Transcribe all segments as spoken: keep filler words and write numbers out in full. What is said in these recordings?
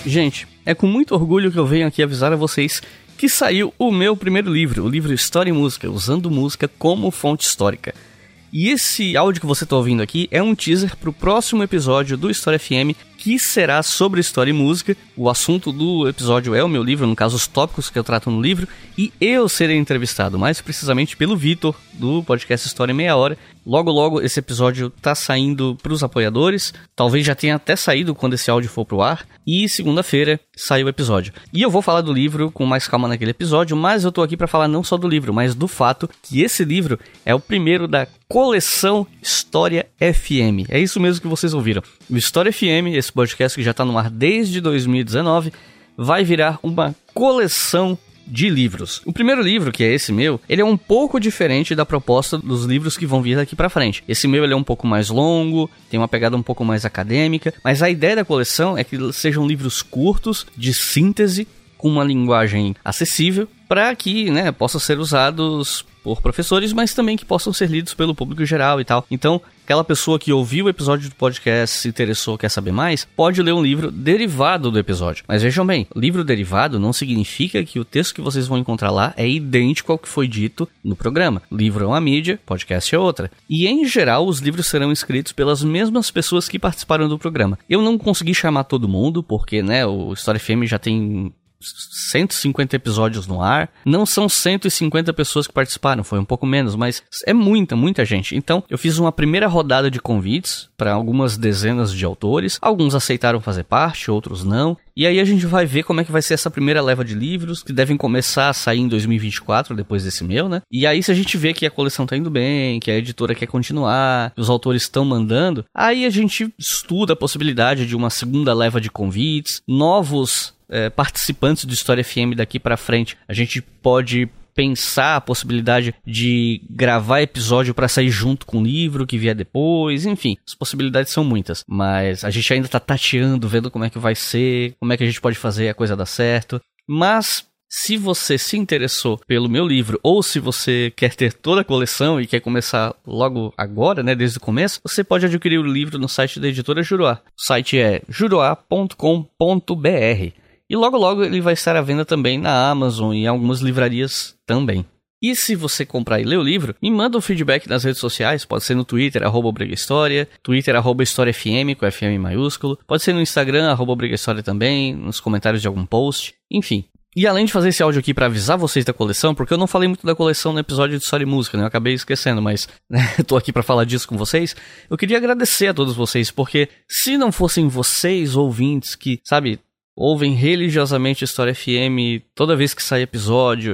Gente, é com muito orgulho que eu venho aqui avisar a vocês que saiu o meu primeiro livro, o livro História e Música, usando música como fonte histórica. E esse áudio que você está ouvindo aqui é um teaser para o próximo episódio do História F M, que será sobre história e música. O assunto do episódio é o meu livro, no caso os tópicos que eu trato no livro, e eu serei entrevistado, mais precisamente pelo Vitor, do podcast História em Meia Hora. Logo logo esse episódio tá saindo para os apoiadores, talvez já tenha até saído quando esse áudio for pro ar, e segunda-feira sai o episódio. E eu vou falar do livro com mais calma naquele episódio, mas eu tô aqui para falar não só do livro, mas do fato que esse livro é o primeiro da coleção História F M. É isso mesmo que vocês ouviram. O História F M, esse podcast que já tá no ar desde dois mil e dezenove, vai virar uma coleção de livros. O primeiro livro, que é esse meu, ele é um pouco diferente da proposta dos livros que vão vir daqui pra frente. Esse meu ele é um pouco mais longo, tem uma pegada um pouco mais acadêmica, mas a ideia da coleção é que sejam livros curtos, de síntese, com uma linguagem acessível, para que, né, possam ser usados por professores, mas também que possam ser lidos pelo público geral e tal. Então, aquela pessoa que ouviu o episódio do podcast, se interessou, quer saber mais, pode ler um livro derivado do episódio. Mas vejam bem, livro derivado não significa que o texto que vocês vão encontrar lá é idêntico ao que foi dito no programa. Livro é uma mídia, podcast é outra. E, em geral, os livros serão escritos pelas mesmas pessoas que participaram do programa. Eu não consegui chamar todo mundo, porque, né, o História F M já tem cento e cinquenta episódios no ar. Não são cento e cinquenta pessoas que participaram, foi um pouco menos, mas é muita, muita gente. Então, eu fiz uma primeira rodada de convites para algumas dezenas de autores. Alguns aceitaram fazer parte, outros não. E aí a gente vai ver como é que vai ser essa primeira leva de livros, que devem começar a sair em dois mil e vinte e quatro, depois desse meu, né? E aí se a gente vê que a coleção tá indo bem, que a editora quer continuar, que os autores estão mandando, aí a gente estuda a possibilidade de uma segunda leva de convites, novos é, participantes do História F M daqui pra frente. A gente pode pensar a possibilidade de gravar episódio para sair junto com o livro que vier depois, enfim, as possibilidades são muitas, mas a gente ainda tá tateando, vendo como é que vai ser, como é que a gente pode fazer a coisa dar certo. Mas se você se interessou pelo meu livro, ou se você quer ter toda a coleção e quer começar logo agora, né, desde o começo, você pode adquirir o livro no site da editora Juruá. O site é juruá ponto com ponto b r. E logo logo ele vai estar à venda também na Amazon e em algumas livrarias também. E se você comprar e ler o livro, me manda um feedback nas redes sociais, pode ser no Twitter, arroba Briga História, Twitter, arroba História F M, com F M maiúsculo, pode ser no Instagram, arroba Briga História também, nos comentários de algum post, enfim. E além de fazer esse áudio aqui para avisar vocês da coleção, porque eu não falei muito da coleção no episódio de História e Música, né? Eu acabei esquecendo, mas né, eu tô aqui para falar disso com vocês. Eu queria agradecer a todos vocês, porque se não fossem vocês, ouvintes, que, sabe, ouvem religiosamente História F M toda vez que sai episódio,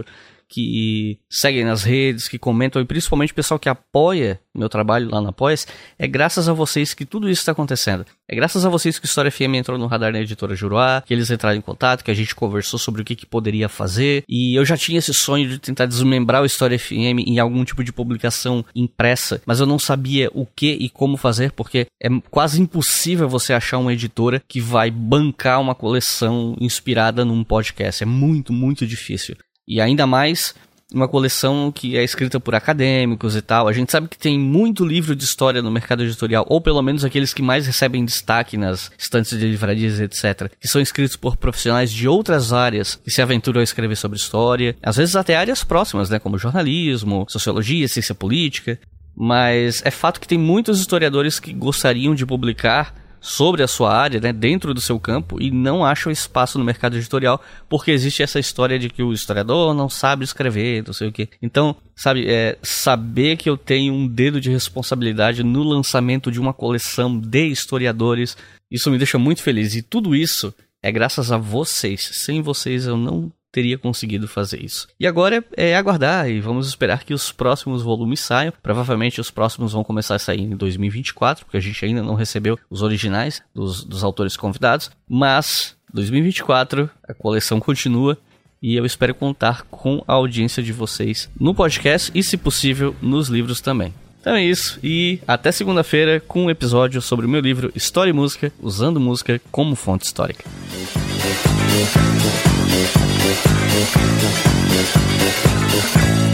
que seguem nas redes, que comentam, e principalmente o pessoal que apoia meu trabalho lá no Apoia-se, é graças a vocês que tudo isso está acontecendo. É graças a vocês que o História F M entrou no radar da editora Juruá, que eles entraram em contato, que a gente conversou sobre o que, que poderia fazer, e eu já tinha esse sonho de tentar desmembrar o História F M em algum tipo de publicação impressa, mas eu não sabia o que e como fazer, porque é quase impossível você achar uma editora que vai bancar uma coleção inspirada num podcast. É muito, muito difícil. E ainda mais uma coleção que é escrita por acadêmicos e tal. A gente sabe que tem muito livro de história no mercado editorial, ou pelo menos aqueles que mais recebem destaque nas estantes de livrarias, etcétera, que são escritos por profissionais de outras áreas que se aventuram a escrever sobre história, às vezes até áreas próximas, né, como jornalismo, sociologia, ciência política. Mas é fato que tem muitos historiadores que gostariam de publicar sobre a sua área, né, dentro do seu campo, e não acham espaço no mercado editorial, porque existe essa história de que o historiador não sabe escrever, não sei o quê. Então, sabe, é, saber que eu tenho um dedo de responsabilidade no lançamento de uma coleção de historiadores, isso me deixa muito feliz. E tudo isso é graças a vocês. Sem vocês eu não teria conseguido fazer isso. E agora é aguardar e vamos esperar que os próximos volumes saiam. Provavelmente os próximos vão começar a sair em dois mil e vinte e quatro, porque a gente ainda não recebeu os originais dos, dos autores convidados. Mas dois mil e vinte e quatro a coleção continua e eu espero contar com a audiência de vocês no podcast e, se possível, nos livros também. Então é isso, e até segunda-feira com um episódio sobre o meu livro História e Música, usando música como fonte histórica. We'll be right back.